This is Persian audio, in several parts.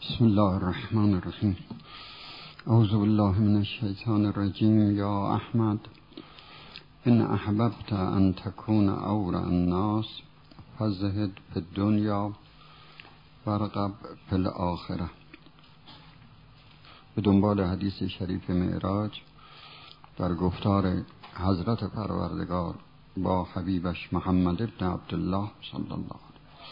بسم الله الرحمن الرحیم. اعوذ بالله من الشیطان الرجیم. یا احمد ان احببت ان تكون اورع الناس فزهد فی الدنیا وارغب فی الاخره. به دنبال حدیث شریف معراج در گفتار حضرت پروردگار با حبیبش محمد ابن عبدالله صلی الله علیه.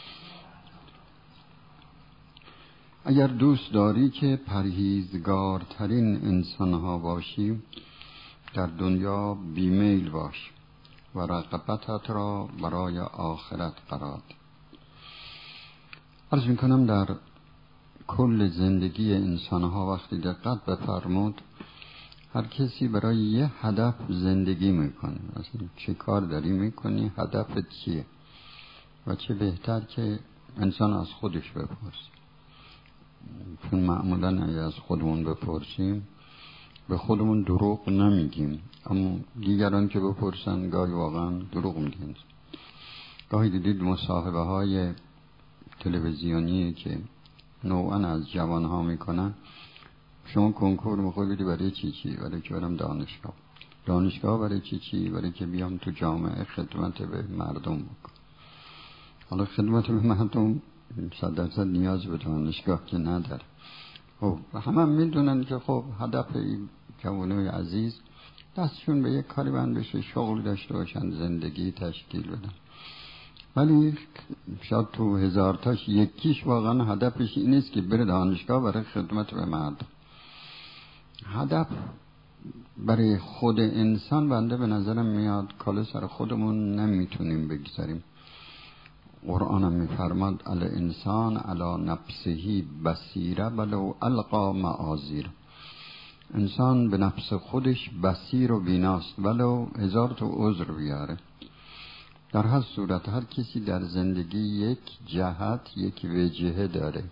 اگر دوست داری که پرهیزگارترین انسانها باشی، در دنیا بیمیل باش و رغبتت را برای آخرت قرار ده. عرض میکنم در کل زندگی انسانها وقتی دقت بفرمود، هر کسی برای یه هدف زندگی میکنه. اصلا چه کار داری میکنی؟ هدفت چیه؟ و چه بهتر که انسان از خودش بپرسه، چون معمولا اگه از خودمون بپرسیم به خودمون دروغ نمیگیم، اما دیگران که بپرسن گاهی واقعا دروغ میگن. گاهی دیدید مصاحبه های تلویزیونی که نوعا از جوان ها میکنن، شما کنکور میخوایی برای چی؟ برای که برم دانشگاه برای چی؟ برای که بیام تو جامعه خدمت به مردم بکنم. حالا خدمت به مردم 100% نیاز به دانشگاه که نداره. خب همه میدونن که خب هدف این جوانای عزیز دستشون به یک کاری بند بشه، شغل داشته باشن، زندگی تشکیل بدن. ولی شاید تو 1000 تاش یکیش واقعا هدفش این نیست که بره دانشگاه برای خدمت به مردم. هدف برای خود انسان بنده به نظرم میاد کاله سر خودمون نمیتونیم بگذاریم. قرآن هم میفرماد الانسان علی نفسه بصیره ولو القا معاذیر. انسان به نفس خودش بصیر و بیناست ولو 1000 تا عذر بیاره. در هر صورت هر کسی در زندگی یک جهت، یک وجهه داره.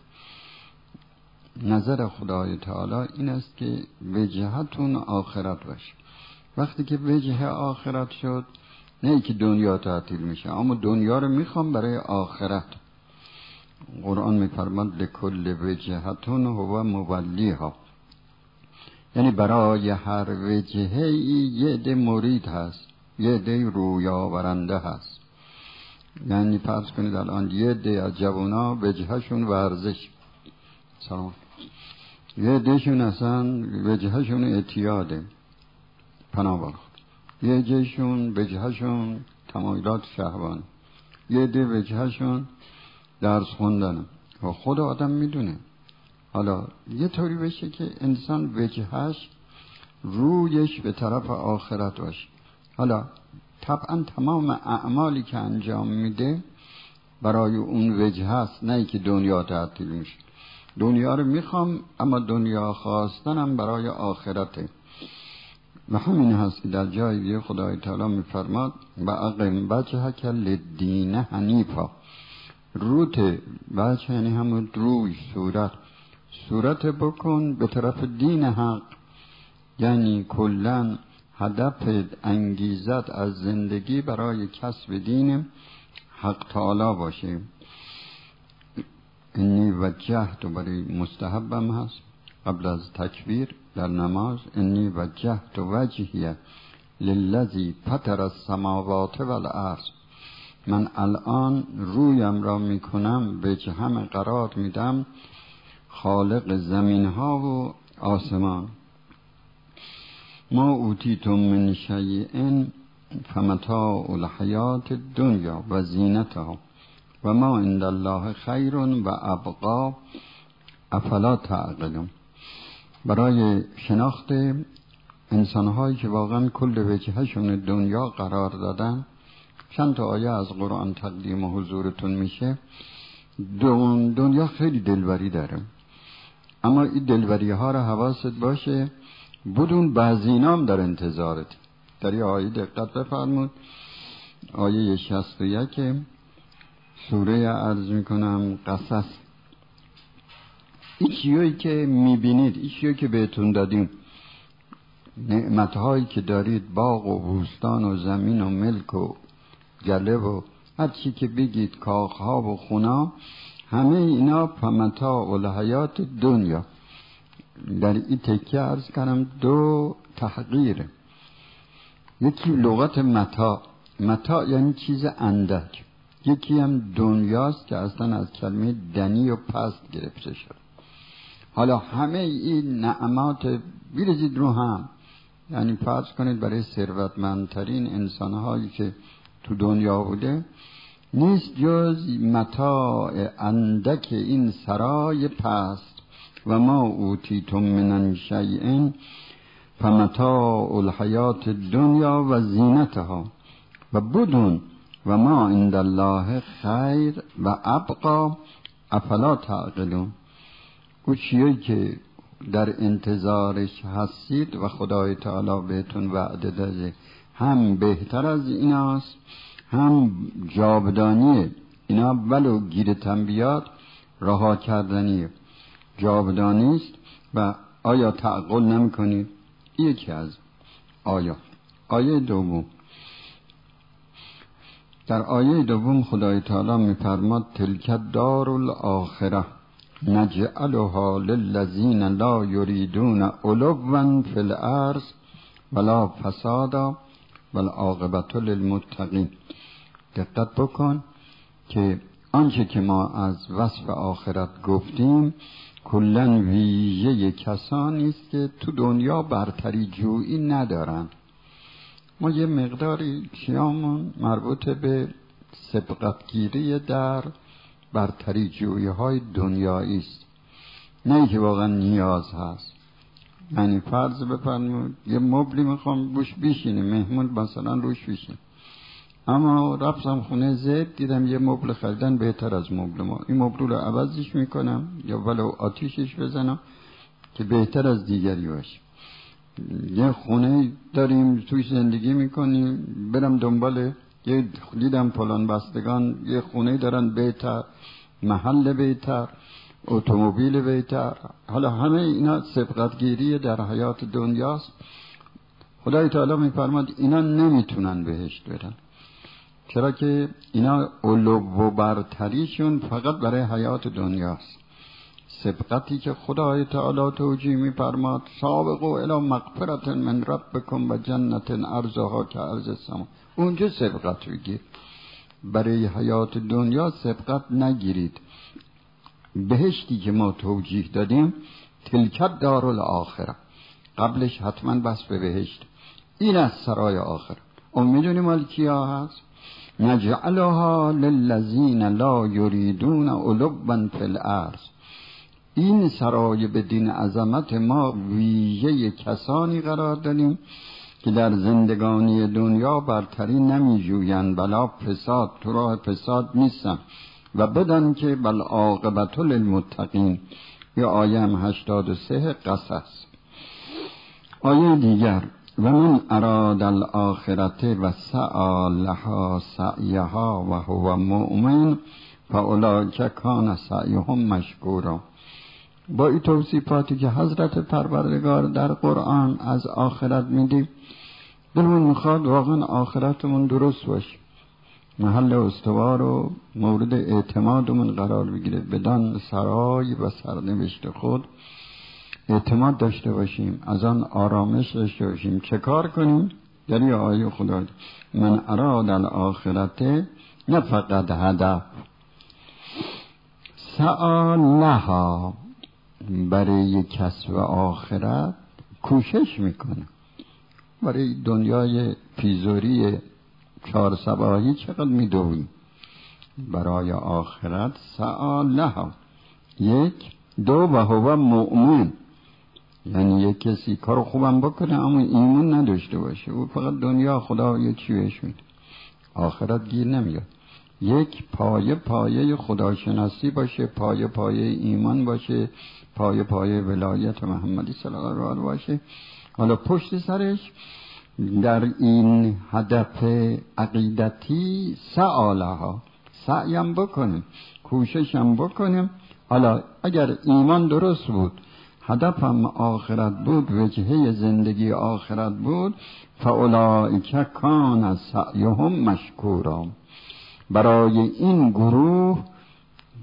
نظر خدای تعالی این است که وجهتون آخرت باشه. وقتی که وجه آخرت شد، نه که دنیا تعطیل میشه، اما دنیا رو میخوام برای آخرت. قرآن میفرماد لکل وجهتون هو مولیها، یعنی برای هر وجهه یه عده مرید هست، یه عده رویاورنده هست. یعنی فرض کنید الان یه عده از جوانا وجهشون ورزش، سلام، یه عدهشون اصلا وجهشون اعتیاده، پناه بر یه عدهشون وجهشون تمایلات شهوان، یه عده وجهشون درس خوندن و خود آدم میدونه. حالا یه طوری بشه که انسان وجهش رویش به طرف آخرت باشه. حالا طبعا تمام اعمالی که انجام میده برای اون وجه هست، نه که دنیا تعطیل میشه. دنیا رو میخوام، اما دنیا خواستنم برای آخرته. و همین هست که در جای دیگه خدای تعالی میفرماد و اقم وجهک للدین حنیفا. روت وجه یعنی همون روی، صورت بکن به طرف دین حق. یعنی کلن هدف انگیزت از زندگی برای کسب دین حق تعالی باشه. انی وجهت برای مستحبم هست قبل از تکبیر در نماز، انی وجهت وجهی للذی فطر السماوات والارض. من الان رویم را میکنم، وجهم قرار میدم خالق زمین ها و آسمان. ما اوتیتم من شیء فمتاع الحیات الدنیا و زینتها و ما عند الله خیر و ابقا افلا تعقلون. برای شناخت انسانهایی که واقعا کل وجهشون دنیا قرار دادن، چند تا آیه از قرآن تقدیم حضورتون میشه. دنیا خیلی دلبری داره، اما این دلبری ها رو حواست باشه بدون بعضی نام در انتظارت. در این آیه دقت بفرمود، آیه 61 سوره عرض میکنم قصص. این چیزی که میبینید، این چیزی که بهتون دادیم، نعمتهایی که دارید، باغ و بوستان و زمین و ملک و گله و هر چی که بگید، کاخها و خونا، همه اینا فمتاع الحیات دنیا. در این تکیه عرض کردم دو تحقیره. یکی لغت متاع یعنی چیز اندک، یکی هم دنیاست که اصلا از کلمه دنی و پست گرفته شد. حالا همه این نعمات بیرزید رو هم، یعنی فرض کنید برای ثروتمندترین انسانهایی که تو دنیا بوده نیست جز متاع اندک این سرای پست. و ما اوتیتم من شیء فمتاع الحیات الدنیا و زینتها و بدون و ما عند الله خیر و ابقا افلا تعقلون. او چیه که در انتظارش هستید و خدای تعالی بهتون وعده داده هم بهتر از ایناست، هم جاودانیه. اینا ولو گیر تنبیات رها کردنیه، جاودانیست. و آیا تعقل نمی کنید؟ یکی از آیه دوم. در آیه دوم خدای تعالی می فرماد تلک دار الاخره نجعلها للذین لا یریدون علوا فی الارض ولا فسادا والعاقبة للمتقین. دقت بکن که آنچه که ما از وصف آخرت گفتیم کلن ویژه کسانی است که تو دنیا برتری جویی ندارن. ما یه مقداری کیامون مربوط به سبقتگیری در برتری جویی های دنیایی است، نه که واقعا نیاز هست. یعنی فرض بفرمایید یه مبلی میخوام روش بشینه، مهمون مثلا روش بشینه، اما رفتم خونه زید دیدم یه مبل خریدن بهتر از مبل ما، این مبل رو عوضش میکنم یا ولو آتیشش بزنم که بهتر از دیگری باشه. یه خونه داریم توش زندگی میکنیم، برم دنبال یه دیدم فلان بستگان یه خونه دارن بهتر، محل بهتر، اتومبیل بهتر. حالا همه اینا سبقتگیری در حیات دنیاست. خدای تعالی میفرماد اینا نمیتونن بهشت برن، چرا که اینا علو و برتریشون فقط برای حیات دنیاست. سبقتی که خدای تعالی توجیه میفرماد سابقوا الی مغفرة من ربکم و جنت عرضها کعرض السماء، اونجا سبقت بگیر. برای حیات دنیا سبقت نگیرید. بهشتی که ما توجیه دادیم تلک دار الاخره، قبلش حتما بس به بهشت، این از سرای آخر. اون میدونی مال کیا هست؟ نجعلها للذین لا یریدون علوا فی الارض. این سرای به دین عظمت ما ویژه کسانی قرار دادیم که در زندگانی دنیا برتری نمی جویند، بلا فساد، تو راه فساد نیستن و بدن که بل عاقبة للمتقین. یا آیه 83 قصص. آیه دیگر و من اراد الاخرته و سعی لها سعیها و هو مؤمن فاولئک کان سعیهم مشکورا. با این توصیفاتی که حضرت پروردگار در قرآن از آخرت میدیم، دلمون میخواد واقعا آخرتمون درست باشه، محل استوار و مورد اعتمادمون قرار بگیره، بدان سرای و سرنوشت خود اعتماد داشته باشیم، از آن آرامش داشته باشیم. چه کار کنیم؟ یعنی آیه خدا من اراد الاخرته، نه فقط هدف، سعی لها، برای کسب آخرت کوشش میکنه. برای دنیای پیزوری 4 صباحی چقدر میدویم، برای آخرت سعی لها. 1 2 و هو مؤمن، یعنی یک کسی کار خوبم بکنه اما ایمان نداشته باشه، او فقط دنیا خدا یه چی بهش میده، آخرت گیر نمیاد. 1 پایه خداشناسی باشه، پایه ایمان باشه، پایه ولایت محمدی صلی الله علیه و باشه. حالا پشت سرش در این هدف عقیدتی سعالها، سعیم بکنیم، کوششم بکنیم. حالا اگر ایمان درست بود، هدفم آخرت بود، وجهه زندگی آخرت بود، فاولئک کان سعیهم مشکورا. برای این گروه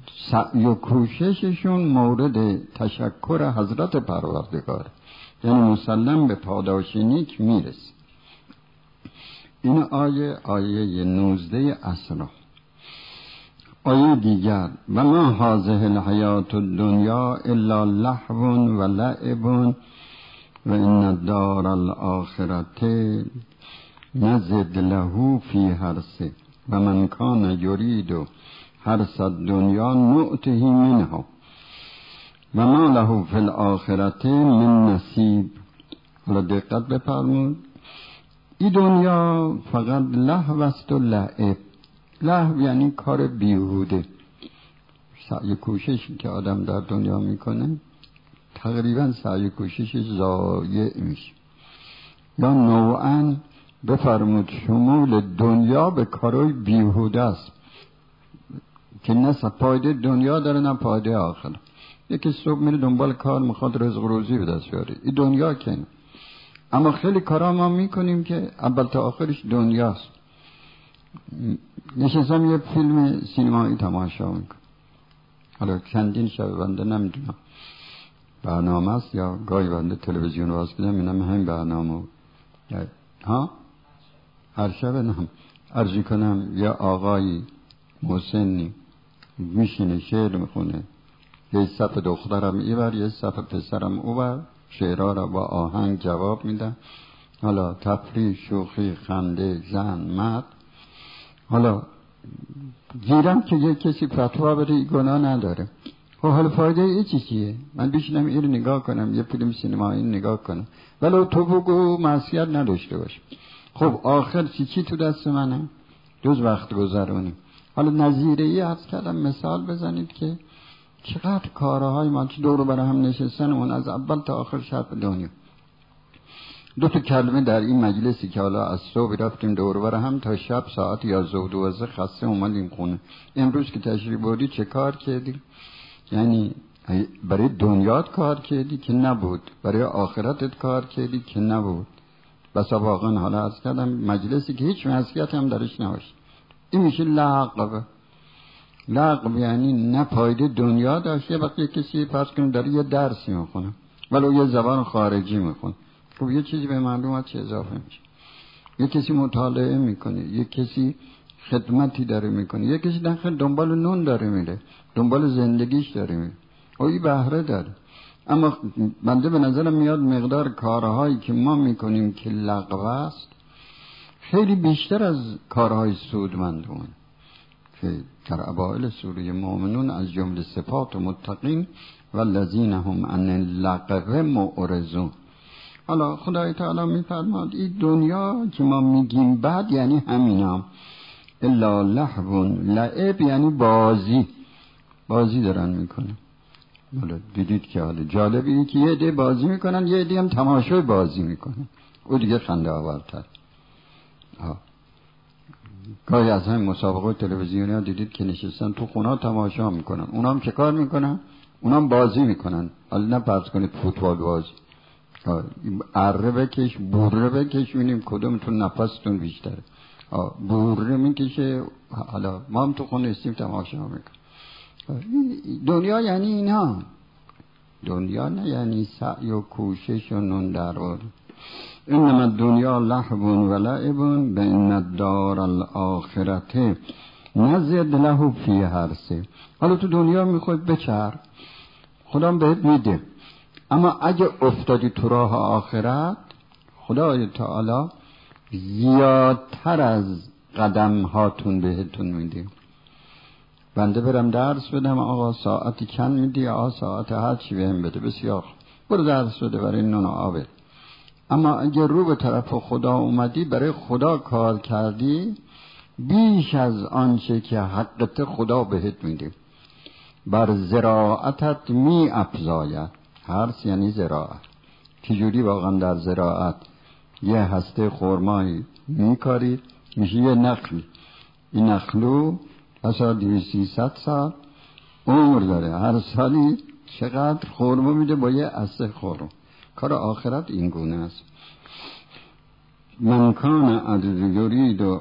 سعی و کوشششون مورد تشکر حضرت پروردگار، یعنی مسلم به پاداش نیک میرسه. این آیه 19 اسراء. آیه دیگر: و ما هذه الحیات الدنیا الا لهو و لعب و ان الدار الاخرة نزد له فی حرثه و من کان یرید حرث الدنیا نؤته منها و ما له فی الاخرة من نصیب. حالا دقت بفرمود، این دنیا فقط لهو است و لعب. لهو یعنی کار بیهوده. سعی کوششی که آدم در دنیا میکنه تقریبا سعی کوششش ضایع میشه. یا نوعاً بفرمود شمول دنیا به کارهای بیهوده است که نه فایده دنیا داره نه فایده آخر. یکی صبح میره دنبال کار میخواد رزق و روزی به دست بیاره، این دنیا کنه. اما خیلی کارا ما میکنیم که اول تا آخرش دنیاست. نشستم یه فیلم سینمایی تماشا میکنم، حالا چندین شب بنده نمیدونم برنامه است یا گاهی بنده تلویزیون رو باز کنم اینم همین برنامه ها هر شب نم ارزی کنم یه آقایی مسنی میشینه شعر میخونه، یه صف دخترم ایور یه صف پسرم اوور، شعرها را با آهنگ جواب میدن. حالا تفریح، شوخی، خنده، زن، مرد. حالا گیرم که یه کسی فتوا بده گناه نداره. خب حالا فایده ای چیه؟ من بشینم این رو نگاه کنم، یه فیلم سینمایی نگاه کنم ولو تو بگو معصیت نداشته باش. خب آخر چی تو دست منه؟ دوز وقت گذرونیم. حالا نظیره ای عرض کردم مثال بزنید که چقدر کارهای ما که دور بر هم نشستن اون از اول تا آخر شب دنیا. دو تا کلمه در این مجلسی که حالا از صبح رفتیم دور بر هم تا شب ساعت 11 خسته اومدیم خونه. امروز که تشریف بردی چه کار کردی؟ یعنی برای دنیات کار کردی که نبود، برای آخرتت کار کردی که نبود. بس واقعا حالا عرض کردم مجلسی که هیچ معصیت هم درش نباشه، این میشه لغو. لغو یعنی نه فایده دنیا داشته. وقتی کسی فرض کنیم داره یه درسی میخونه ولو یه زبان خارجی میخونه، خب یه چیزی به معلومات چه اضافه میشه. یه کسی مطالعه میکنه، یه کسی خدمتی داره میکنه، یه کسی داخل دنبال نون داره میره، دنبال زندگیش داره میره، این بهره داره. اما بنده به نظرم میاد مقدار کارهایی که ما میکنیم که لغو است خیلی بیشتر از کارهای سودمندونه که در اوائل سوره مومنون از جمله صفات متقین والذین هم عن اللغو معرضون. حالا خدای تعالی میفرماد این دنیا که ما میگیم بعد یعنی همینا، الا لهو لعب یعنی بازی دارن میکنن. حالا دیدید که حالا جالبی که یه عده بازی میکنن یه عده هم تماشای بازی میکنن، او دیگه خنده آورتر. گاهی از همین مسابقه تلویزیونی ها دیدید که نشستن تو خونه تماشا میکنن، اونا هم چه کار میکنن؟ اونا هم بازی میکنن. حالا نه فرض کنید فوتبال بازی، اره بکش بوره بکش ببینیم کدومتون نفستون بیشتره. بوره میکشه. حالا ما هم تو خونه استیم تماشا میکنن. دنیا یعنی اینا. دنیا نه یعنی سعی و کوشش و نون درآوردن. انما الدنیا لهو و لعب و ان الدار الاخرة نزد له فی حرثه. حالا تو دنیا میخواد بچر، خدا بهت میده، اما اگه افتادی تو راه آخرت خدای تعالی زیادتر از قدم هاتون بهتون میده. بنده برم درس بدم، آقا ساعتی چند میدی؟ آقا ساعت هر چی بهم بده. بسیار برو درس بده برای نون و آبت. اما اگه رو به طرف خدا اومدی، برای خدا کار کردی، بیش از آنچه که حقت خدا بهت میده. بر زراعتت می افزاید. حرث یعنی زراعت. چجوری واقعا در زراعت یه هسته خرمایی میکارید میشه یه نخل. این نخلو اصلا 200 سال عمر داره، هر سالی چقدر خرما میده با یه هسته خرم. کار آخرت این گونه است. من کان یرید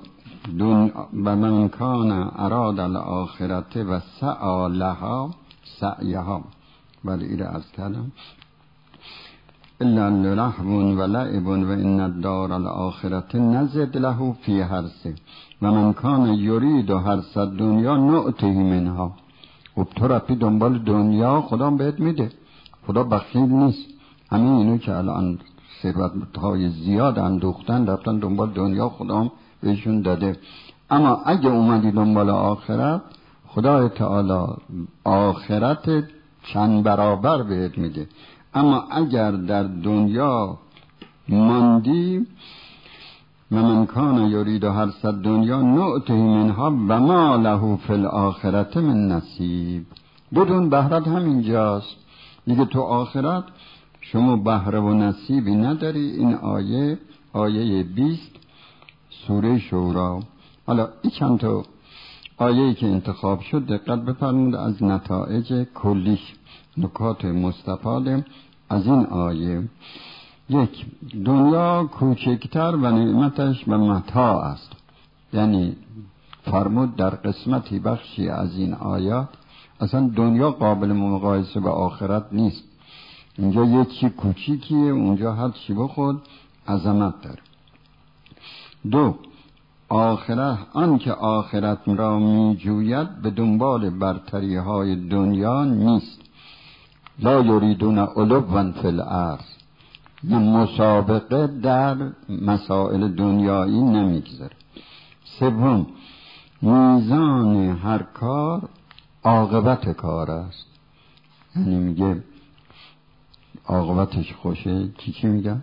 و من کان اراد الاخرت و سعی لها سعیها ولی ایره از کردم الا لرحو و لعب و ان الدار الاخرت نزد له فی حرثه و من کان یرید حرث الدنیا نؤته منها. و تو رفتی دنبال دنیا، خدا بهت میده، خدا بخیل نیست. همین اینو که الان ثروت‌های زیاد اندوختن رفتن دنبال دنیا، خدا بهشون داده. اما اگه اومدی دنبال آخرت، خدا تعالی آخرت چند برابر بهت میده. اما اگر در دنیا ماندی، من کان یرید حرث الدنیا نؤته منها و ما له فی الاخرة من نصیب. بدون بهرت همینجاست دیگه. تو آخرت شما بهره و نصیبی نداری. این آیه 20 سوره شورا. حالا این چند تا آیه‌ای که انتخاب شد دقت بفرمایید از نتایج کلیش، نکات مستفاده از این آیه. یک، دنیا کوچکتر و نعمتش و متاع است. یعنی فرمود در قسمتی بخشی از این آیات اصلا دنیا قابل مقایسه با آخرت نیست. اینجا یه چی کوچیکیه، اونجا هر چی بخود عظمت داره. دو، آخرت، آن که آخرت را می جوید به دنبال برتری های دنیا نیست. لا یریدون علوا فی الارض، مسابقه در مسائل دنیایی نمیگذاره. سوم، میزان هر کار عاقبت کار است. یعنی میگه عاقبتش خوشه، چی میگن؟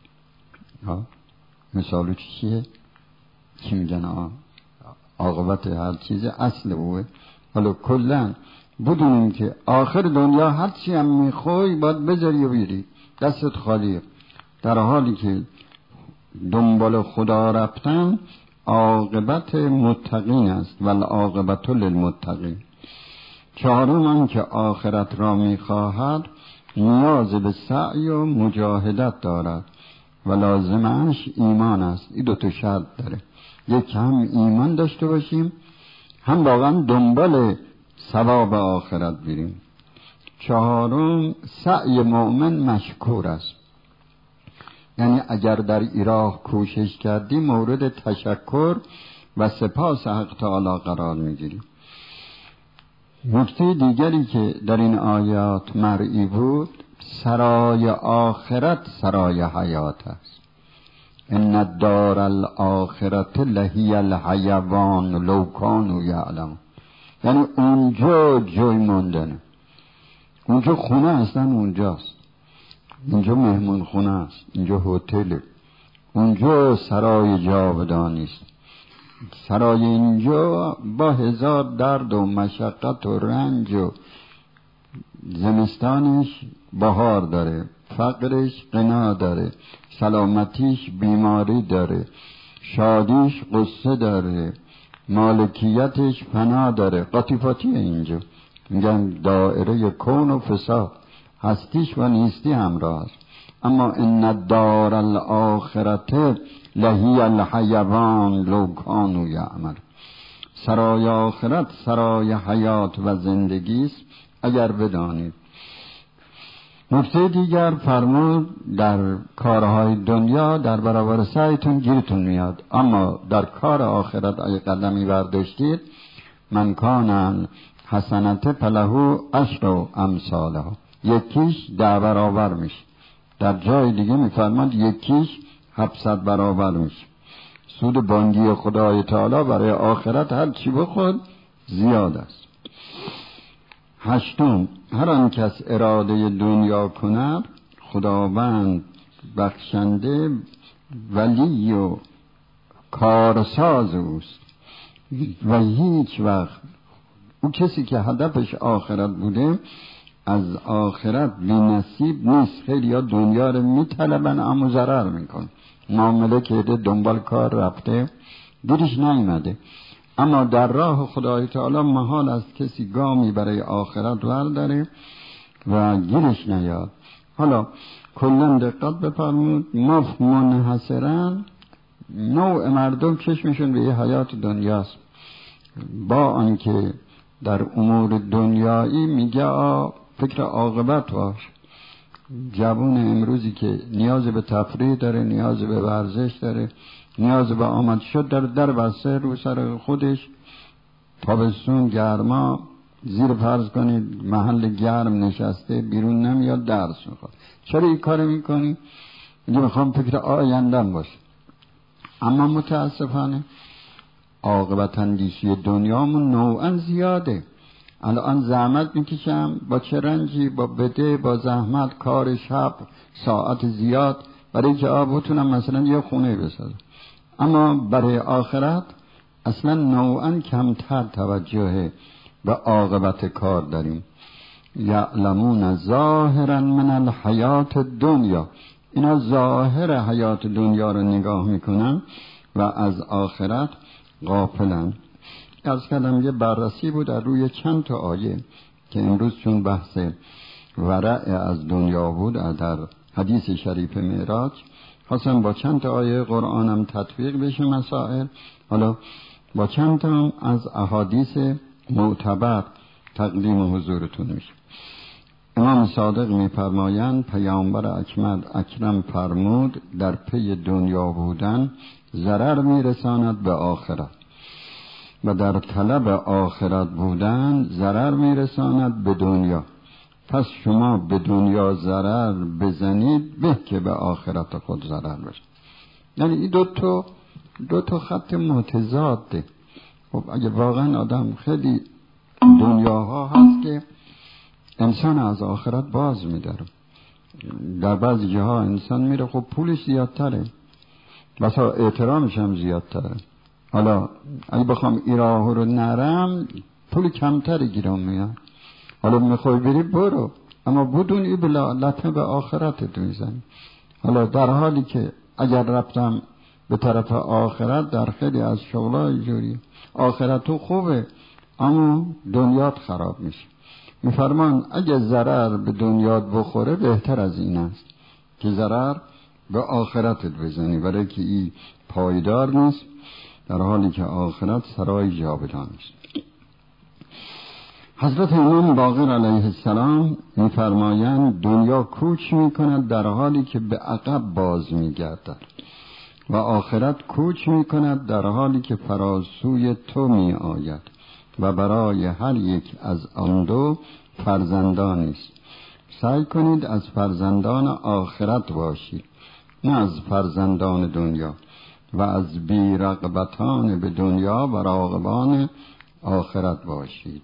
مثالو چیه؟ چی میگن؟ عاقبت هر چیز اصل اوه. حالا کلن بدونیم که آخر دنیا هر چی هم میخوای باید بذاری و بیری، دستت خالیه. در حالی که دنبال خدا رفتن عاقبت متقین است و العاقبت للمتقین. چهارم، آن که آخرت را میخواهد نیاز به سعی و مجاهدت دارد و لازمش ایمان است. این دوتا شرط داره، یک هم ایمان داشته باشیم، هم واقعا دنبال ثواب آخرت بریم. چهارم، سعی مؤمن مشکور است. یعنی اگر در راه کوشش کردی مورد تشکر و سپاس حق تعالی قرار میگیری. نکته دیگری که در این آیات مرئی بود، سرای آخرت سرای حیات است. ان الدار الاخرت لهی الحیوان لو کانوا یعلمون. یعنی اونجا جای موندنه، اونجا خونه هستن، اونجاست، اینجا مهمون خونه است، اینجا هتل، اونجا سرای جاودانی است. سرای اینجا با هزار درد و مشقت و رنج و زمستانش بهار داره، فقرش غنا داره، سلامتیش بیماری داره، شادیش قصه داره، مالکیتش فنا داره. قاطیفاتی اینجا میگن دائره کون و فساد، هستیش و نیستی همراه است. اما ان الدار الاخرت لهی الحیوان لو کانوا یعلمون. سرای آخرت سرای حیات و زندگی است اگر بدانید. نکته دیگر فرمود در کارهای دنیا در برابر سعیتون گیرتون میاد، اما در کار آخرت اگه قدمی برداشتید، من کان حسنت فله عشر امثالها، یکیش 10 برابر میشه. در جای دیگه میفرماد یکیش 700 برابر میشه. سود بانگی خدای تعالی برای آخرت هر چی بخود زیاد است. هشتم، هر آن کس اراده دنیا کند خداوند بخشنده ولی و کارساز اوست و هیچ وقت اون کسی که هدفش آخرت بوده از آخرت بی نصیب نیست. خیلی ها دنیا رو میطلبن اما ضرر میکن. معامله که دنبال کار رفته دیرش نیامده، اما در راه خدای تعالی محال است کسی گامی برای آخرت ورداره و گیرش نیاد. حالا کلا دقت بفرمود، ما منحصرا نوع مردم چشمشون به یه حیات دنیاست، با آنکه در امور دنیایی میگه فکر عاقبت باش. جوان امروزی که نیاز به تفریح داره، نیاز به ورزش داره، نیاز به آمد شد در بسته رو سر خودش، تابستون گرما زیر فرض کنید محل گرم نشسته، بیرون نمیاد، درس میخواد. چرا این کار میکنی؟ میگه میخوام فکر آیندم باشه. اما متاسفانه عاقبت اندیشی دنیامون نوعا زیاده. الان زحمت میکشم، با چه رنجی، با بده، با زحمت، کار شب، ساعت زیاد، برای که بتونم مثلا یه خونه بسازم. اما برای آخرت اصلا نوعا کمتر توجه به عاقبت کار داریم. یعلمون ظاهرا من الحیات دنیا، اینا ظاهر حیات دنیا رو نگاه میکنن و از آخرت غافلن. از کلم یه بررسی بود در روی چند تا آیه که امروز چون بحث ورع از دنیا بود در حدیث شریف معراج، خواستم با چند تا آیه قرآنم تطبیق بشه مسائل. حالا با چند تا از احادیث معتبر تقدیم حضورتون میشه. امام صادق میفرمایند پیامبر اکرم فرمود در پی دنیا بودن ضرر میرساند به آخرت و در طلب آخرت بودن ضرر میرساند به دنیا. پس شما به دنیا ضرر بزنید به که به آخرت خود ضرر بشه. یعنی این دو تا خط متضاده. خب اگه واقعا آدم خیلی دنیاها هست که انسان از آخرت باز میداره، در بعضی جاها انسان میره خب پولش زیادتره، بسا احترامش هم زیادتره. حالا اگه بخوام این راه رو نرم پول کمتری گیرم میاد. حالا میخوای بری برو، اما بدون این لطمه به آخرتت میزنی. حالا در حالی که اگر رفتم به طرف آخرت در خیلی از شغلای جوری آخرت تو خوبه اما دنیات خراب میشه. میفرمان اگه ضرر به دنیات بخوره بهتر از این است که ضرر به آخرتت بزنی، برای که این پایدار نیست، در حالی که آخرت سرای جاودان است. حضرت امام باقر علیه السلام میفرمایند دنیا کوچ میکند در حالی که به عقب باز میگردد و آخرت کوچ میکند در حالی که فراسوی تو می آید و برای هر یک از آن دو فرزندانی است. سعی کنید از فرزندان آخرت باشید، نه از فرزندان دنیا، و از بی‌رغبتان به دنیا و راغبان آخرت باشید.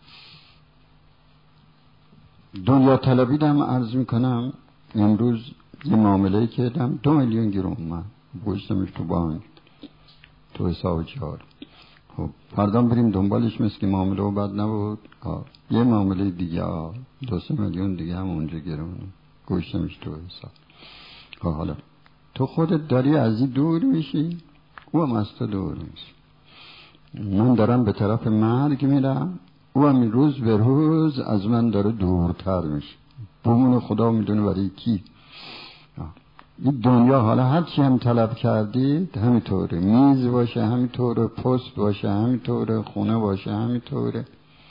دنیا طلبی دم عرض میکنم. امروز یه معامله کردم 2 میلیون گیرم اومد، گوشتمش تو بانک تو حساب جاری. خب فردا بریم دنبالش، مثل که معامله و بد نبود. یه معامله دیگه 2-3 میلیون دیگه هم اونجا گرونه، گوشتمش تو حساب. حالا تو خودت داری از این دور میشی، او هم از تو دور میشی. من دارم به طرف مرگ میرم، او هم روز به روز از من داره دورتر میشه. بمون خدا میدونه برای کی. این دنیا حالا هر چی هم طلب کردید همینطوره، میز باشه همینطوره، پست باشه همینطوره، خونه باشه همینطوره.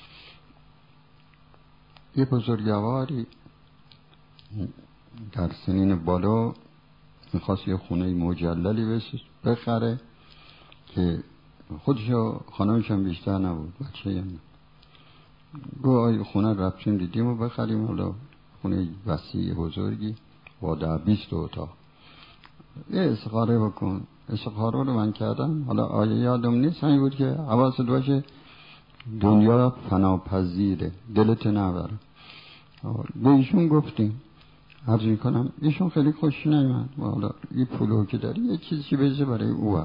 یه بزرگواری در سنین بالا میخواست یه خونه مجللی بخره که خودش و خانمش هم بیشتر نبود، بچه هم گو آی خونه رفتیم دیدیم و بخریم. حالا خونه وسیع بزرگی با 20 اتاق. یه استخاره بکن. استخاره رو من کردم، حالا آیه یادم نیست، همین بود که حواست باشه دنیا فناپذیره، دلت نبره. به ایشون گفتیم، عرض میکنم ایشون خیلی خوش نیامد. حالا این پولو که داری یه چیزی بذار برای او.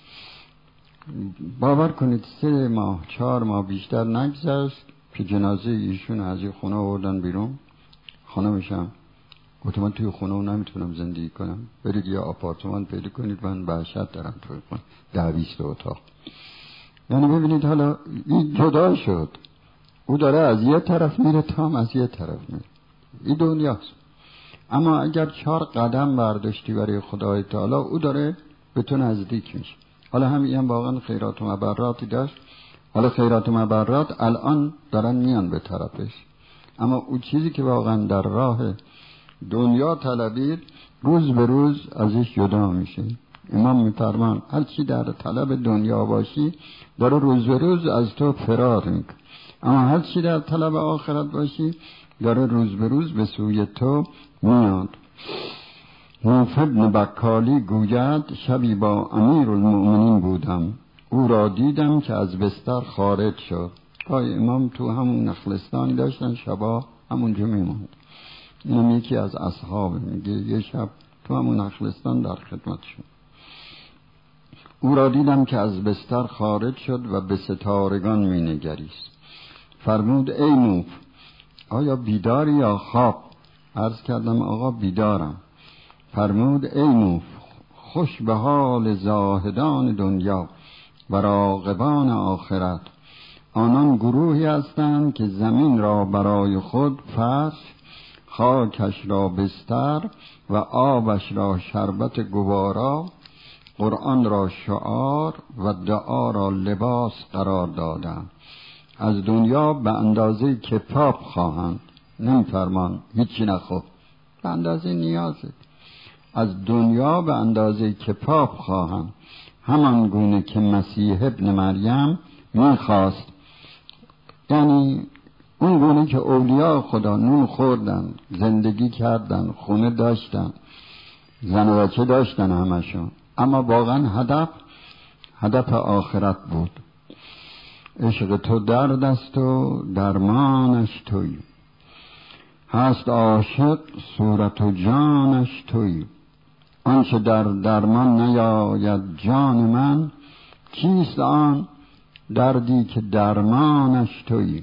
باور کنید 3 ماه 4 ماه بیشتر نگذشت که جنازه ایشون از این خونه آوردن بیرون. خانمشم گفت من توی خونه نمیتونم زندگی کنم، برید یا آپارتمان پیدا کنید، من وحشت دارم توی خونه 20 اتاق. یعنی ببینید حالا این جدا شد، او داره از یه طرف میره تا هم از یه طرف میره. این دنیاست. اما اگر 4 قدم برداشتی برای خدای تعالی، او داره به تو نزدیک میشه. حالا همین واقعا خیرات و مبراتی داشت، حالا خیرات و مبرات الان دارن میان به طرفش، اما اون چیزی که واقعا در راه دنیا طلبید روز به روز ازش جدا میشه. امام میفرمان هر چی در طلب دنیا باشی داره روز به روز از تو فرار میکنه، اما هر چی در طلب آخرت باشی داره روز به روز به سوی تو میاد. نوف ابن بکالی گوید شبی با امیر المؤمنین بودم، او را دیدم که از بستر خارج شد. پای امام تو همون نخلستانی داشتن، شبا همونجا میموند. اینم یکی از اصحاب میگه یه شب تو همون نخلستان در خدمت شد. او را دیدم که از بستر خارج شد و به ستارگان مینگریست. فرمود ای نوف آیا بیداری یا خواب؟ عرض کردم آقا بیدارم. فرمود ای نوف خوش به حال زاهدان دنیا و راغبان آخرت. آنان گروهی هستند که زمین را برای خود فرش، خاکش را بستر و آبش را شربت گوارا، قرآن را شعار و دعا را لباس قرار دادند. از دنیا به اندازه کفاف خواهند، نمی‌فرمان هیچی نخواه، به اندازه نیازه. از دنیا به اندازه کفاف خواهند، همان گونه که مسیح ابن مریم میخواست. یعنی اون گونه که اولیاء خدا نون خوردن، زندگی کردن، خونه داشتن، زن و بچه داشتن همشون، اما واقعا هدف آخرت بود. عشق تو درد است و درمانش تویی، هست عاشق صورت و جانش تویی. آنچه در درمان نیاید جان من، کیست آن دردی که درمانش تویی.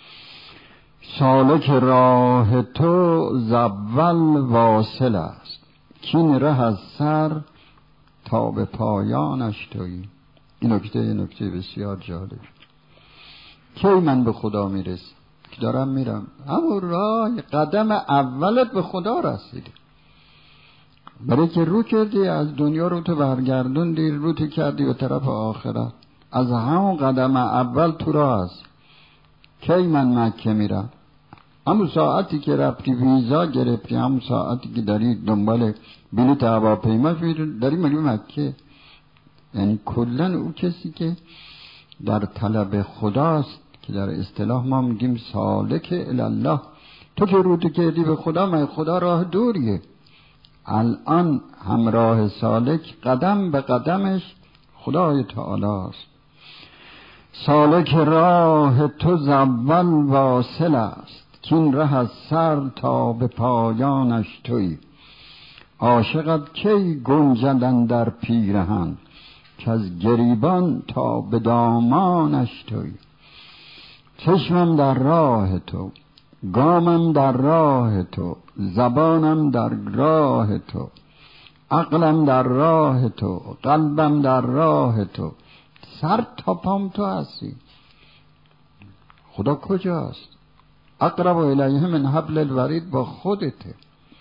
سالک راه تو زاول واصل است، کین ره از سر تا به پایانش تویی. این نکته بسیار جالب. کی من به خدا میرسم؟ که دارم میرم همون راه قدم اولت به خدا رسیدی، برای که رو کردی از دنیا رو تو برگردوندی، رو تو کردی به طرف آخرت. از همون قدم اول تو راه هست. کی من مکه میرم؟ همون ساعتی که رفتی ویزا گرفتی، همون ساعتی که داری دنبال بلیط هواپیما داری میری مکه. یعنی کلن او کسی که در طلب خداست، که در اصطلاح ما میگیم سالک الله. تو که رو تو کردی به خدا، من خدا راه دوریه. الان همراه سالک قدم به قدمش خدای تعالی است. سالک راه تو زاول واصل است، کین ره از سر تا به پایانش تویی. عاشقت کی گنجد در پیرهن، که از گریبان تا به دامانش تویی. چشمم در راه تو، گامم در راه تو، زبانم در راه تو، عقلم در راه تو، قلبم در راه تو، سر تا پام تو هستی. خدا کجاست؟ اقرب الیه من حبل الورید، با خودته.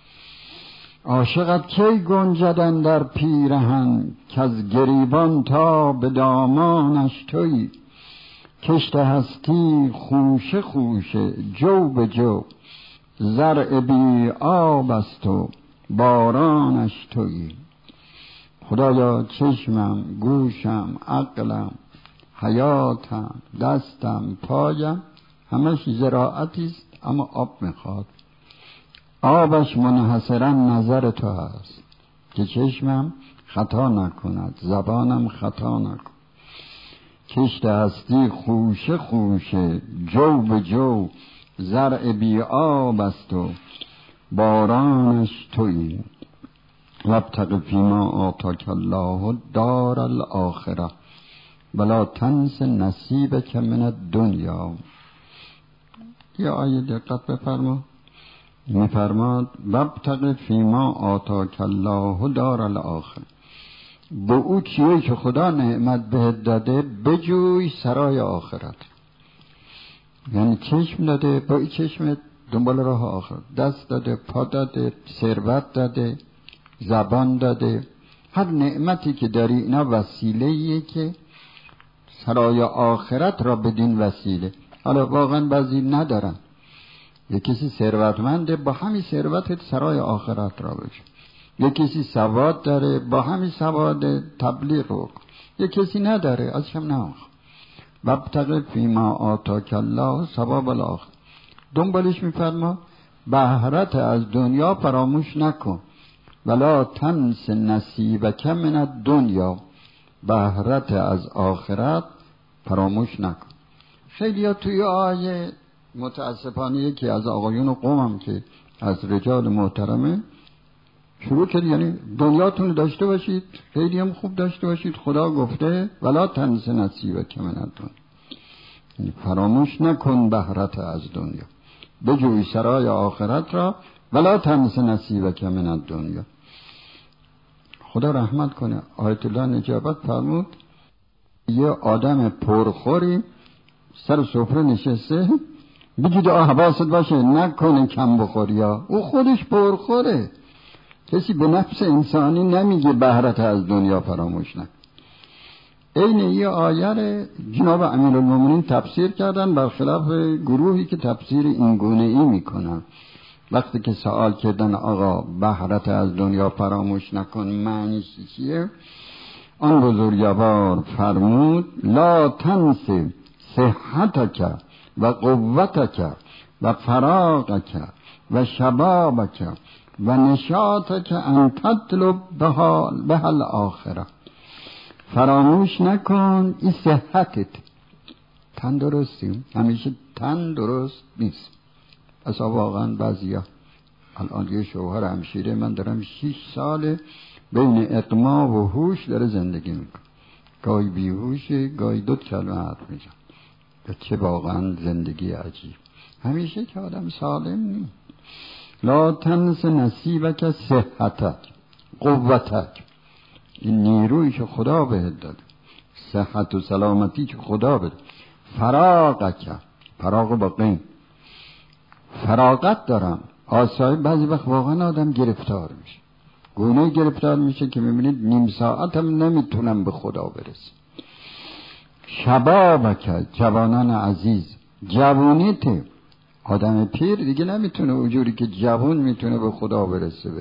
عاشقت کی گنجدن در پیرهن، که از گریبان تا به دامانش تویی. کشت هستی خوشه خوشه جو به جو، زرع بی آب است و بارانش تویی. خدایا چشمم، گوشم، عقلم، حیاتم، دستم، پایم همش زراعتیست، اما آب میخواد. آبش منحصرا نظر تو هست که چشمم خطا نکند، زبانم خطا نکند. کشت هستی خوشه خوشه جو به جو، زرع بی آب است و بارانش تویی. وابتغ فیما آتاک الله دار الاخره ولا تنس نصیبک من الدنیا. یه آیه دقت بفرما، میفرماد وابتغ فیما آتاک الله دار الاخره. به او چیه که خدا نعمت بهت داده بجوی سرای آخرت. یعنی چشم داده، با این چشم دنبال راه آخرت. دست داده، پا داده، ثروت داده، زبان داده، هر نعمتی که داری اینا وسیله‌ایه که سرای آخرت را بدین وسیله. حالا واقعا بعضی ندارن، یک کسی ثروتمنده با همین ثروت سرای آخرت را بشه، یک کسی سواد داره با همین سواد تبلیغ رو، یک کسی نداره ازش هم نخواه. وابتغ فیما آتاک الله ثواب الاخر. دنبالش میفرما بهرت از دنیا فراموش نکن، ولا تنس نصیبک من الدنیا، بهرت از آخرت فراموش نکن. خیلی ها توی آیه متاسفانه یکی از آقایون قومم که از رجال محترمه شروع کرد، یعنی دنیاتون داشته باشید، خیلی هم خوب داشته باشید، خدا گفته ولا تنس نصیبک من الدنیا، یعنی فراموش نکن بهرت از دنیا، بجوی سرای آخرت را، ولا تنس نصیبک من الدنیا. خدا رحمت کنه، آیت الله نجابت فرمود یه آدم پرخوری سر سفره نشسته، بگید حواست باشه نکنه کم بخوری ها، او خودش پرخوره. کسی به نفس انسانی نمیگه بهرت از دنیا فراموش نکن. این یه آیه جناب امیرالمومنین تفسیر کردن برخلاف گروهی که تفسیر این گونه ای میکنن. وقتی که سوال کردن آقا بهرت از دنیا فراموش نکن معنیش چیه، آن بزرگوار فرمود لا تنس صحتک و قوتک و فراغک و شبابک و نشاطک ان تطلب به الاخره. فراموش نکن این صحتت، تندرستیم، همیشه تندرست نیست. اصلا واقعا بعضیا الان یه شوهر همشیره من دارم 6 ساله بین اقما و هوش داره زندگی میکنه، گاهی بیهوشه گاهی 2 کلمه حرف میزنه. چه واقعا زندگی عجیب، همیشه که آدم سالم نیست. لا تنس نصیبک صحتک قوتک، این نیرویی که خدا بهت داده، صحت و سلامتی که خدا بده، فراغک، فراغ با قیم، فراغت دارم آسای. بعضی وقت واقعا آدم گرفتار میشه، گونه گرفتار میشه که میبینید نیم ساعت هم نمیتونم به خدا برسه. شبابک، جوانان عزیز، جوانیت، آدم پیر دیگه نمیتونه اونجوری که جوان میتونه به خدا برسه.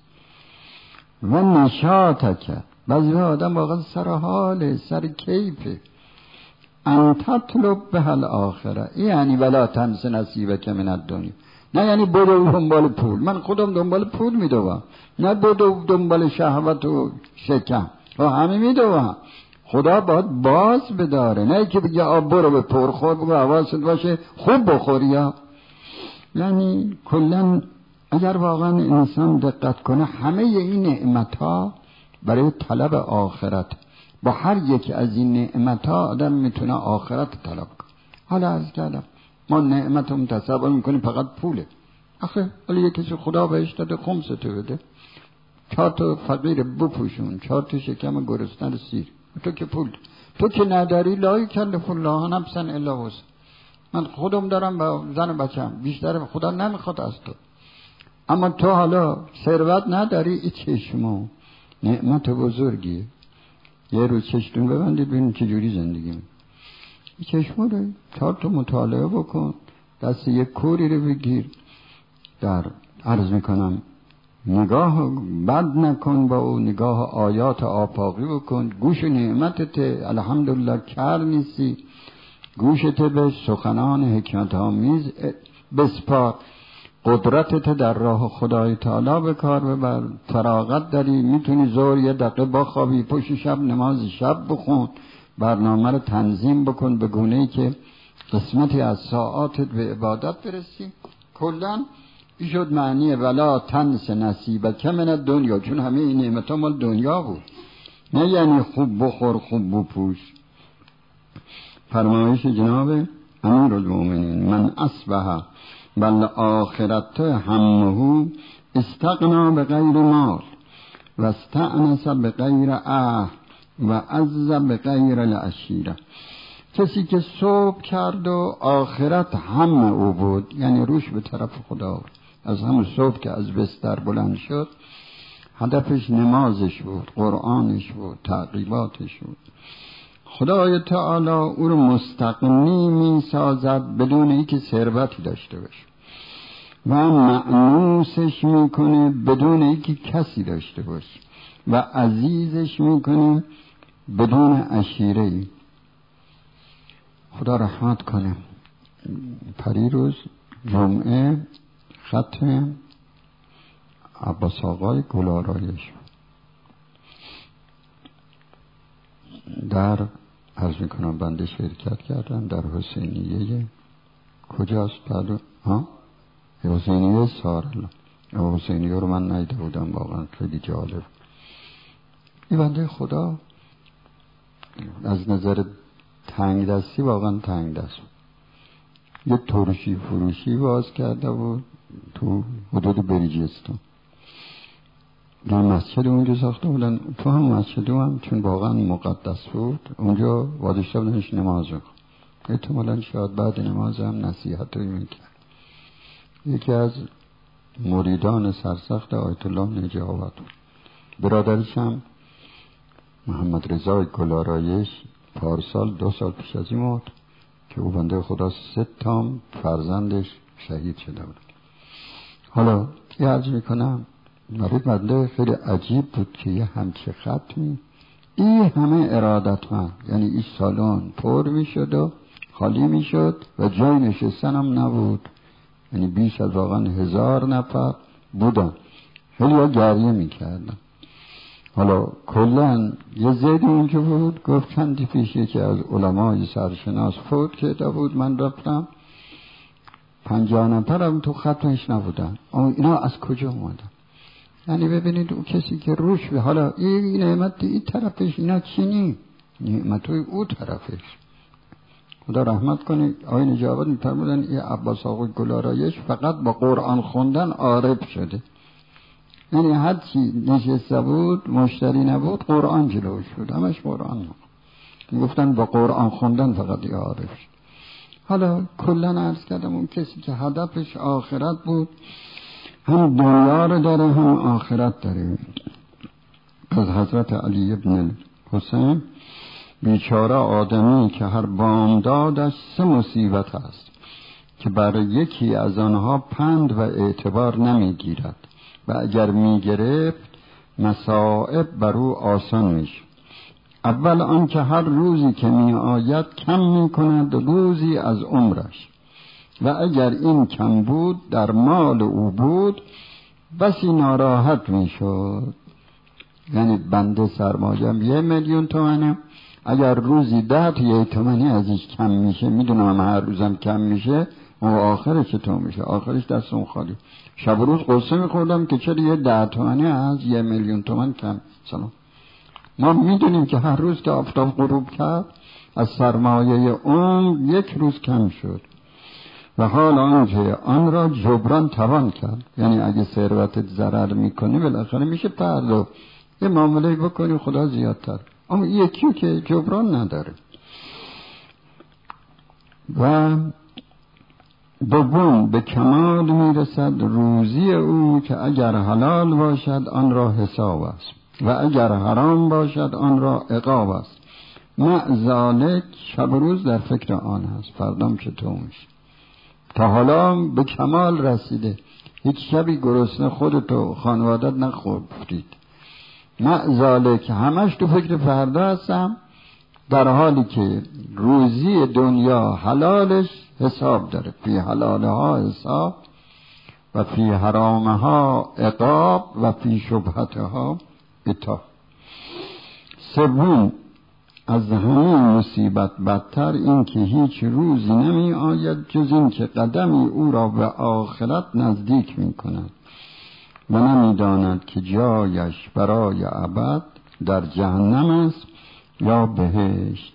و نشاطک، بعضی وقت آدم واقعا سر حاله، سر کیفه. ان تطلب به الاخره، یعنی ولا تنس نصیبک من الدنیا، نه یعنی برو دنبال پول، من خودم دنبال پول میدوام، نه برو دنبال شهوت و شکم و همه میدوام. خدا باید باز بداره، نه که بگه برو به پرخور، بگو حواست باشه خوب بخوری ها. یعنی کلن اگر واقعا انسان دقت کنه همه این نعمتها برای طلب آخرت، با هر یک از این نعمتها آدم میتونه آخرت طلب کنه. حالا از کردم ما نعمتم تصور میکنیم فقط پوله. آخه ولی یک کسی خدا بهش داده خمسه تو بده، 4 تا فقیر بپوشون، 4 تا شکم گرسنه سیر، تو که پول تو که نداری لا یکلف الله نفسا الا وسعها. من خودم دارم با زن و بچم، بیشتر خدا نمیخواد از تو، اما تو حالا ثروت نداری، این چشمو نعمت بزرگیه. یه روز چشتون ببندید ببینید چجوری زندگی می. این چشمو رو 4 تا مطالعه بکن، دست یک کوری رو بگیر، در عرض میکنم نگاه بد نکن، با او نگاه آیات آفاقی بکن، گوش نعمتت الحمدلله کر نیستی، گوشت به سخنان حکمت آمیز بسپار، قدرتت در راه خدای تعالی به کار ببر، فراغت داری، میتونی ظهر 1 دقیقه بخوابی، پشت شب نماز شب بخون، برنامه رو تنظیم بکن به گونه‌ای که قسمتی از ساعاتت به عبادت برسی. کلاً این شد معنی ولا تنس نصیبک من الدنیا، چون همه این نعمت‌ها مال دنیا بود، نه یعنی خوب بخور خوب بپوش. فرمایش جناب امیرالمومنین من اصبح بل آخرت همه استغنا به غیر مال و استأنس به غیر اهل و عز به غیر العشیره. کسی که صبح کرد و آخرت همه او بود، یعنی روش به طرف خدا بود، از همون صبح که از بستر بلند شد هدفش نمازش بود، قرآنش بود، تعقیباتش بود. خدای تعالی او رو مستغنی می سازد بدون اینکه ثروتی داشته باشه و مأنوسش میکنه بدون اینکه کسی داشته باشه و عزیزش میکنه بدون عشیره. خدا رحمت کنه. پریروز جمعه ختم عباس آقای گلارایش در عرض میکنم بنده شرکت کردم در حسینیه کجاست؟ بعد حسینیه سارلا. حسینیه رو من ندیده بودم، واقعا خیلی جالب. این بنده خدا از نظر تنگ دستی واقعا تنگ دست. یه ترشی فروشی باز کرده بود تو حدود بریجستان. یه مسجد اونجا ساخته بودن، تو هم مسجد هم چون واقعا مقدس بود اونجا وادشته بودنش نماز رو. احتمالا شاید بعد نماز هم نصیحت رو میکرد. یکی از مریدان سرسخت آیت الله نجاوت بود. برادرش هم محمد رضا گلارایش پارسال 2 سال پیش از این مرد که او بنده خدا 3 فرزندش شهید شده بود. حالا یه عرض میکنم برای بنده خیلی عجیب بود که یه همچه ختمی این همه ارادتمند، یعنی این سالن پر میشد و خالی میشد و جای نشستن هم نبود، یعنی بیش از واقعا 1000 نفر بودن. خیلی ها گریه میکردن. حالا کلن یه زیدی اونجا بود، گفت چندی پیش یکی از علمای سرشناس فوت کرده بود، من رفتم 50 نفرم تو ختمش نبودن. اما اینا از کجا اومدن؟ یعنی ببینید اون کسی که روش به حالا این نعمت این طرفش، اینا چینی نعمت او طرفش. خدا رحمت کنه. آقای نجاوت می‌فرمودن این عباس آقای گلارایش فقط با قرآن خوندن عارف شده. یعنی هر چی نشسته بود مشتری نبود قرآن جلوش بود، همش قرآن بود. گفتن با قرآن خوندن فقط یه عارف شد. حالا کلن عرض کردم اون کسی که هدفش آخرت بود، هم دنیا رو داره هم آخرت داره. از حضرت علی ابن حسین بیچاره آدمی که هر بامدادش 3 مصیبت است که برای یکی از آنها پند و اعتبار نمیگیرد و اگر میگرفت مصائب بر او آسان میشه. اول آن که هر روزی که می آید کم می کند روزی از عمرش و اگر این کم بود در مال او بود بسی ناراحت می شد. یعنی بنده سرمایه‌ام 1,000,000 تومنه، اگر روزی 10 تومنی ازش کم میشه، میدونم هر روزم کم میشه، و آخرش چطور میشه؟ آخرش دستم خالی. شب و روز قصه میخوردم که چرا یه 10 تومنی از 1,000,000 تومن کم. سلام. ما میدونیم که هر روز که آفتاب غروب کرد از سرمایه اون 1 روز کم شد و حال آنجه آن را جبران توان کرد. یعنی اگه ثروتت ضرر میکنی بالاخره میشه پرداخت، یه معامله بکنی خدا زیادتر. اما یکی که جبران نداره. و دوم به کمال میرسد روزی او که اگر حلال باشد آن را حساب است و اگر حرام باشد آن را عقاب است. مع ذالک شب و روز در فکر آن هست فردام چطور میشه. تا حالا به کمال رسیده، هیچ شبی گرسنه خودتو خانوادت نخوردید. مع ذالک همش تو فکر فردا هستم، در حالی که روزی دنیا حلالش حساب داره. فی حلالها حساب و فی حرامها عقاب و فی شبهتها عتاب. سوم از همه مصیبت بدتر این که هیچ روزی نمی آید جز این که قدمی او را به آخرت نزدیک می کند و نمی داند که جایش برای ابد در جهنم است یا بهشت.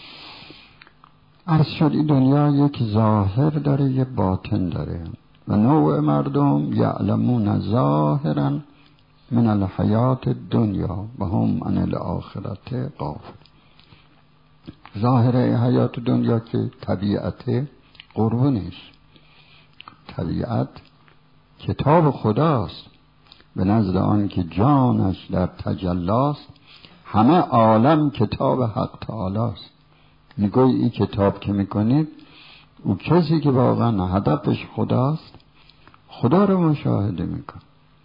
عرض شد این دنیا یک ظاهر داره یک باطن داره و نوع مردم یعلمون ظاهرا من الحیات دنیا و هم عن الاخرت غافل. ظاهر حیات دنیا که طبیعت قربونش، طبیعت کتاب خداست، به نزد آن که جانش در تجلاست، همه عالم کتاب حق تعالی است. میگوی این کتاب که میکنید، او کسی که واقعا هدفش خداست، خدا رو مشاهده میکن.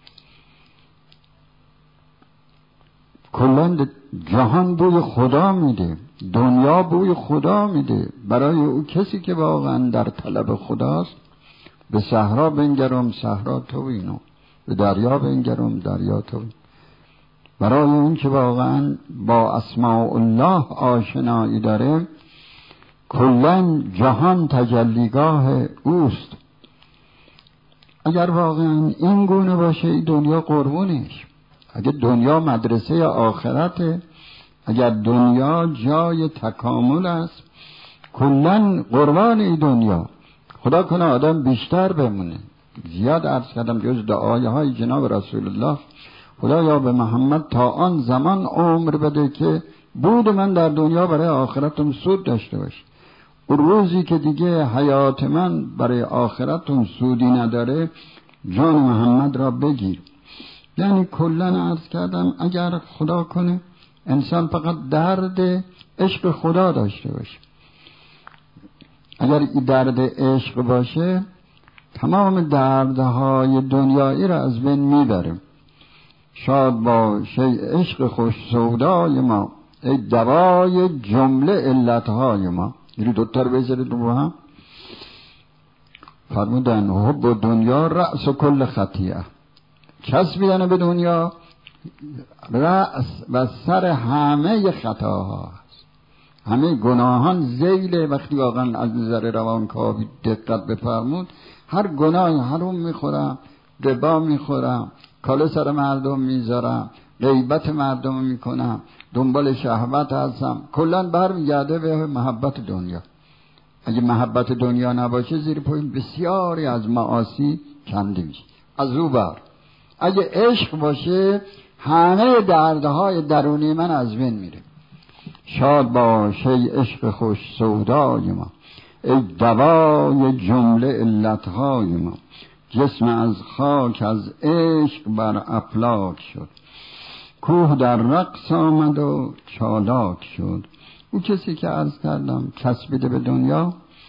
کلن جهان بوی خدا میده، دنیا بوی خدا میده. برای او کسی که واقعا در طلب خداست، به صحرا بنگرم صحرا تویینو، به دریا بنگرم دریا تویین. برای اون که واقعا با اسماء الله آشنایی داره، کلن جهان تجلیگاه اوست. اگر واقعا این گونه باشه، این دنیا قربونش. اگر دنیا مدرسه آخرته، اگر دنیا جای تکامل است، کلن قربان این دنیا. خدا کنه آدم بیشتر بمونه. زیاد عرض کردم جز دعای های جناب رسول الله، خدایا به محمد تا آن زمان عمر بده که بود من در دنیا برای آخرتم سود داشته باشه. اون روزی که دیگه حیات من برای آخرتم سودی نداره، جان محمد را بگیر. یعنی کلن عرض کردم اگر خدا کنه انسان فقط درد عشق خدا داشته باشه. اگر این درد عشق باشه، تمام دردهای دنیایی را از بین میبره. شاد باشه عشق خوش سودای ما، ای دوای جمله علتهای ما. این دوتا رو بذارید رو هم. فرمودن حب دنیا رأس کل خطیئه، چسبیدن به دنیا رأس و سر همه خطاها است. همه گناهان ذیل. وقتی واقعا از نظر روانکاوی دقت بفرمود، هر گناه حرام میخورم، ربا میخورم، کاله سر مردم میذارم، غیبت مردم میکنم، دنبال شهوت هستم، کلن برمیگرده به محبت دنیا. اگه محبت دنیا نباشه، زیر پای بسیاری از معاصی کنده میشه. از او بر اگه عشق باشه، همه دردهای درونی من از بین میره. شاد باشه ای عشق خوش سودای ما، ای دوای جمله علتهای ما. جسم از خاک از عشق بر افلاک شد، کوه در رقص آمد و چالاک شد. او کسی که عرض کردم چسبیده به دنیا،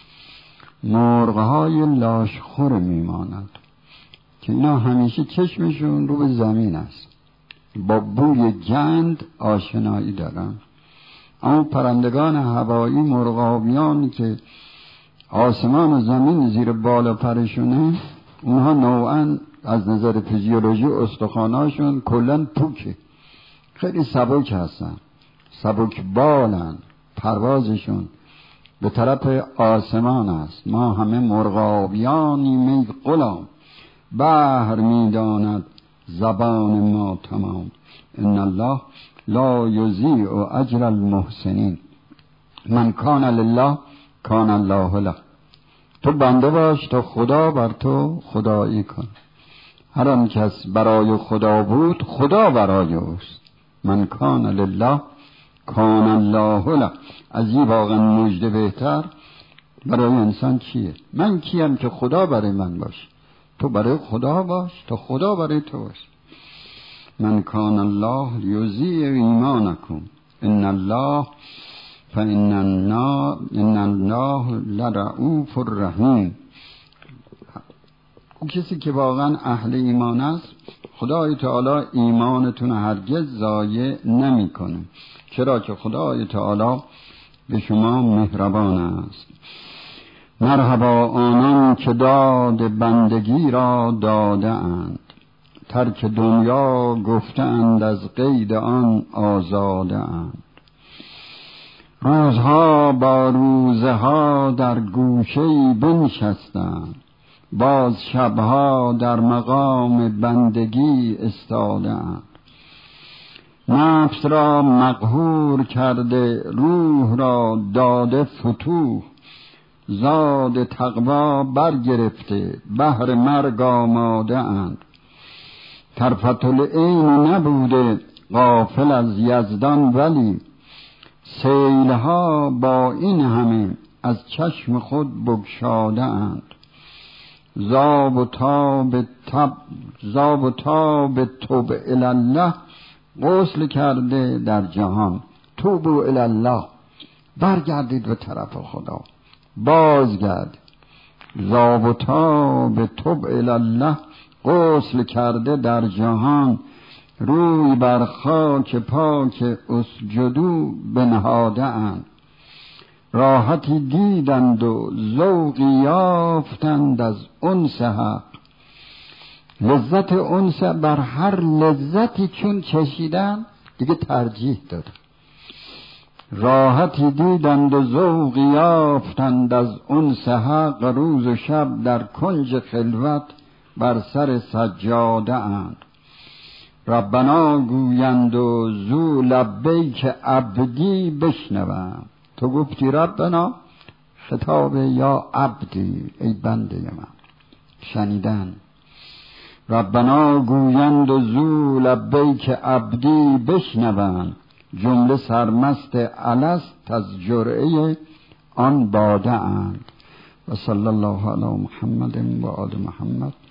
مرغهای لاشخور میماند که اینا همیشه چشمشون رو به زمین است، با بوی گند آشنایی دارن. اما پرندگان هوایی، مرغابیانی که آسمان و زمین زیر بالا پرشونه، اونها نوعا از نظر فیزیولوژی استخواناشون کلن پوکه، خیلی سبک هستن، سبک بالن، پروازشون به طرف آسمان است. ما همه مرغابیانیم ای غلام، بحر میداند زبان ما تمام. ان الله لا یضیع اجر المحسنین، من کان لله کان الله له. تو بنده باش تا خدا بر تو خدایی کن. هر آن کس برای خدا بود، خدا برای اوست. من کان لله کان الله له. از این واقعا مژده بهتر برای انسان چیه؟ من کیم که خدا برای من باش؟ تو برای خدا باش تا خدا برای تو باش. من کان الله یضیع ایمانکم ان الله فان الله لرؤوف الرحیم. اون کسی که واقعا اهل ایمان است، خدای تعالی ایمانتون هرگز ضایع نمیکنه. چرا که خدای تعالی به شما مهربان است. مرحبا آنان که داد بندگی را داده اند، ترک دنیا گفته اند از قید آن آزاده اند. روزها با روزه ها در گوشه‌ای بنشستند، باز شبها در مقام بندگی استاده اند. نفس را مقهور کرده، روح را داده فتوح، زاد تقوا برگرفته، بهر مرگ آماده اند. طرفت العین نبوده غافل از یزدان، ولی سیلها با این همه از چشم خود بگشاده اند. زاب و تاب توب الله، غسل کرده در جهان. توبوا الله، برگردید به طرف خدا، بازگرد. زاب و تاب توب الله، غسل کرده در جهان. روی بر خاک پاک اسجدو بنهاده اند. راحتی دیدند و ذوقی یافتند از انس حق. لذت انس بر هر لذتی چون چشیدن دیگه ترجیح داد. راحتی دیدند و ذوقی یافتند از انس حق. روز و شب در کنج خلوت بر سر سجاده اند. ربنا گویند و زو لبیک عبدی بشنوند. تو گفتی ربنا، خطاب یا عبدی، ای بنده من. شنیدن. ربنا گویند و زو لبیک عبدی بشنوند. جمله سرمست الست از جرعه آن باده اند. و صلی الله علی محمد و آل محمد.